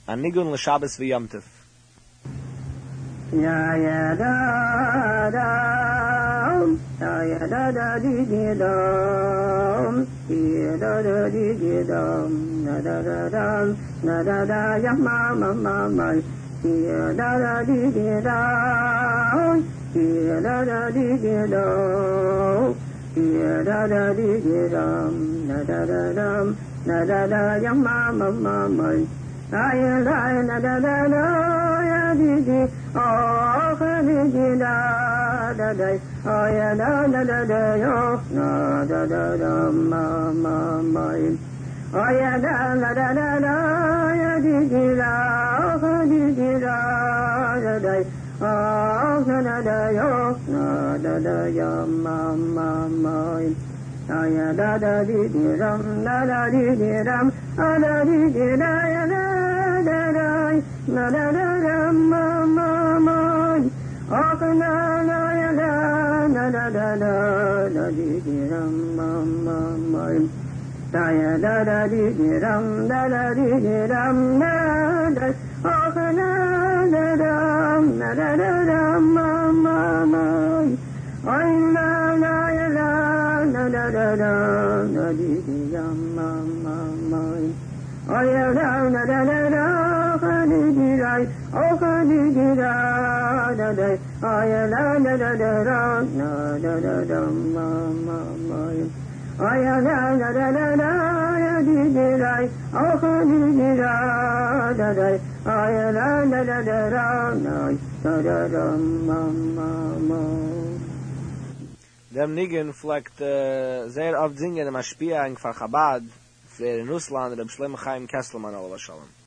Anigun l'Shabbos v'Yom Tov. Ya ya da da, ya da da di di dum, da da di di dum, da da dum, da da ya ma ma ma ma, da da di di dum, da da di di dum, da da di di dum, da dum, da ya ma ma ma ma, ya da da ya di di. Oh, di da da da, oh yeah da da da da yo, na da da da ma ma ma, oh yeah da da da da da, ya di da, oh di da da da, oh da da da yo, na da da ya ma ma ma, oh yeah da da di ram, da da di ram, oh da di da ya da da da, na da da ma ma. Oh, na na ya da da da da da di di ram ma ma ma, da ya da di di ram da di ram da da. Oh, na da ma ma ma, oh na ya da da di di ram ma ma ma, oh ya da di di ram, oh di di da da da, oh ya da da da ma ma ma, oh ya da ya di di da, oh di di da da, oh ya da ma ma ma. Dem Nigen fleckt sehr oft singen im Aspiang von Chabad für Russland, dem Shlomo Chaim Kesselman, Allah Shalom.